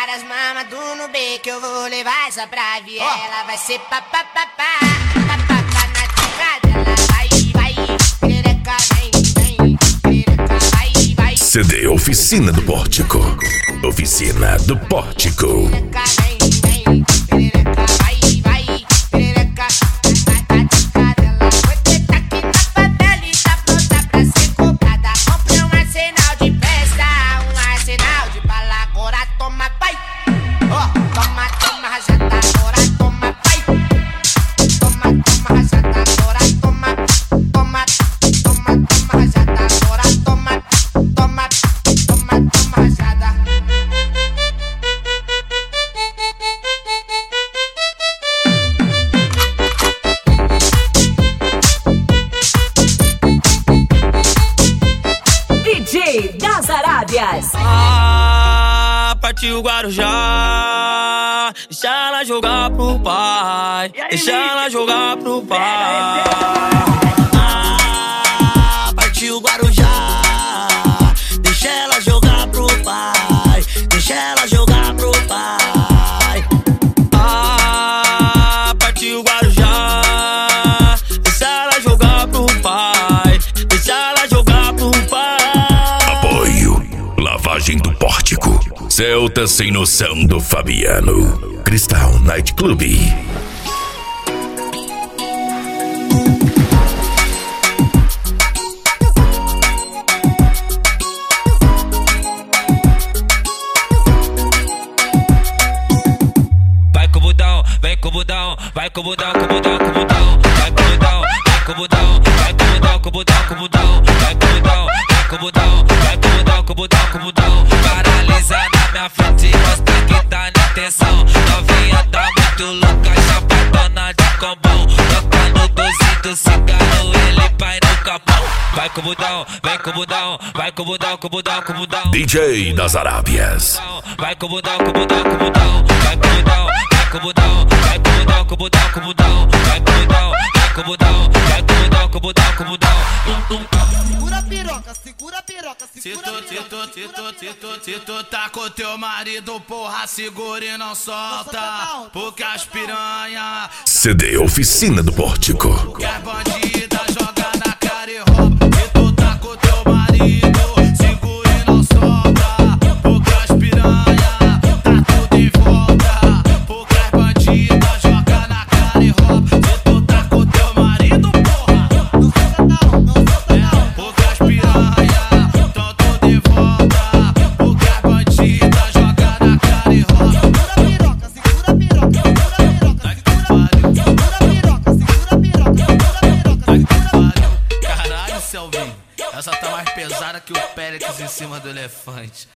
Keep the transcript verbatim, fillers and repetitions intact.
várias mamas do Nubê que eu vou levar essa pra viela. Vai ser papapá, papapá na tocada. Ela vai, vai, perereca, vem, vem, perereca, vai, vai. C D Oficina do Pórtico. Oficina do Pórtico. Perereca, vem, vem, perereca, vai, vai, perereca, vai, vai, tocada. Ela foi preta aqui na favela e tá pronta pra ser cobrada. Comprei um arsenal de festa, um arsenal de bala. Agora toma, pai. Ó, toma, toma, rajada. Agora toma, pai. Toma, toma, rajada. Agora toma, toma, toma, toma, rajada. Agora toma, toma, toma, toma, rajada. D J das Arábias. Ah, partiu o Guarujá. Deixa ela jogar pro pai. Deixa ela jogar pro pai. Ah, partiu o Guarujá. Deixa ela jogar pro pai. Deixa ela jogar pro pai. Ah, partiu o Guarujá. Deixa ela jogar pro pai. Deixa ela jogar pro pai. Apoio. Lavagem do Pórtico. Celta Sem Noção do Fabiano. Cristal Night Club. Vai com o budão, vem com o budão, vai com o budão, com o budão, com o budão, vai com o budão, vai com o budão, vai com o budão, com o budão, com o budão, vai com o budão, vai com o budão, vai com o budão, com o budão, com o budão. Paralisa na minha frente, mostra que tá na tensão. Novinha tá muito louca, chapadona de combão. Toca no dozinho do cigarro, ele vai no capão. Vai com o budão, vem com o budão, vai com o budão, com o budão, com o budão. D J das Arábias. Vai com o budão, com o budão, com o budão, vai com o budão, vai com o budão, vai com o budão, com o budão, com o budão, vai com o budão, vai com o budão, vai com o budão, com o budão, com o budão. Segura a piroca, segura a piroca, Se segura tu, a se piroca. tu, se tu, se tu, se tu tá com teu marido, porra, segura e não solta. Porque as piranha, C D Oficina do Pórtico. que as bandida joga na cara e rouba. Se tu tá com teu marido, segura e não solta. Porque as piranha, tá tudo em volta. Porque as bandida joga na cara e rouba. Se tu tá com teu marido, porra, Não solta não, não solta não. porque as piranha, tão tudo em volta. Porque as bandida joga na cara e rouba. Segura a piroca, segura a piroca, segura a piroca, segura a piroca, segura a piroca, segura a piroca, segura a piroca. Caralho, Selvinho, essa tá mais pesada que o Périx em cima do elefante.